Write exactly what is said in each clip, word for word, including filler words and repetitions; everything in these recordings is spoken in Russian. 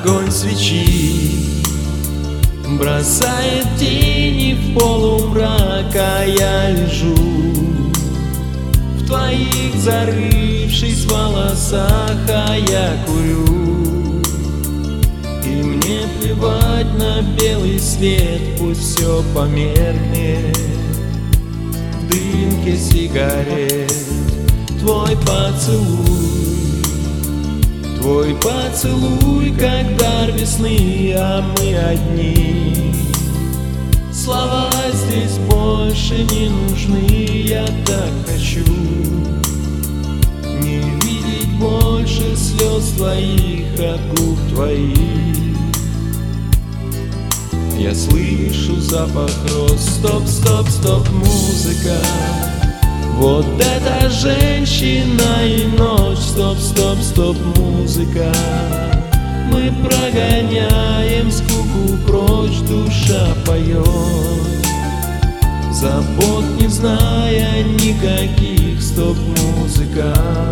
Огонь свечи бросает тени в полумрак, а я лежу в твоих зарывшись волосах, а я курю. И мне плевать на белый свет, пусть все померкнет в дымке сигарет. Твой поцелуй, твой поцелуй, как дар весны, а мы одни. Слова здесь больше не нужны, я так хочу не видеть больше слез твоих от губ твоих. Я слышу запах роз, стоп, стоп, стоп, музыка. Вот эта женщина и ночь, стоп, стоп, стоп, музыка. Мы прогоняем скуку прочь, душа поет, забот не зная никаких, стоп, музыка.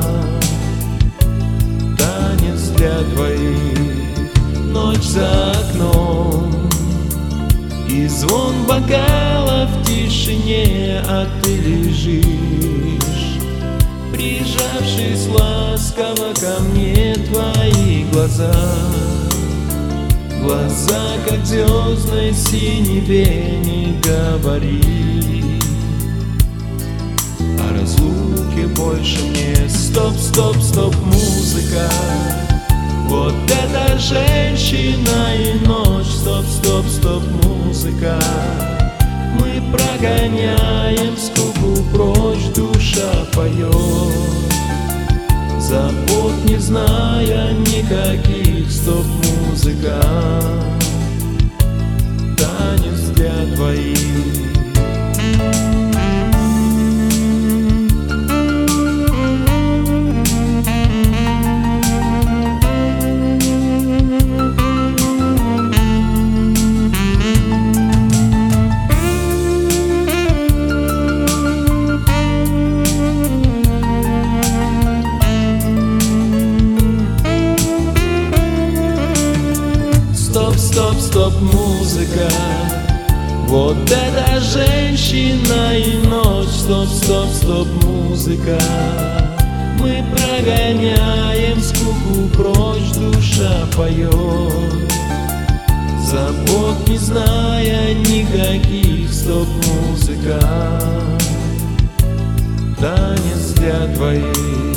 Танец для двоих, ночь за окном, и звон бокала в тишине, а ты лежишь, прижавшись ласково ко мне. Твои глаза, глаза, как звездной синеве, не говори о разлуке больше мне. Стоп, стоп, стоп, музыка. Вот эта женщина и ночь, стоп, стоп, стоп, музыка. Мы прогоняем скуку прочь, душа поет, забот не зная никаких, стоп, музыка. Танец для двоих. Стоп, стоп, стоп, музыка. Вот эта женщина и ночь, стоп, стоп, стоп, музыка. Мы прогоняем скуку прочь, душа поет, забот не зная никаких, стоп, музыка. Танец для двоих.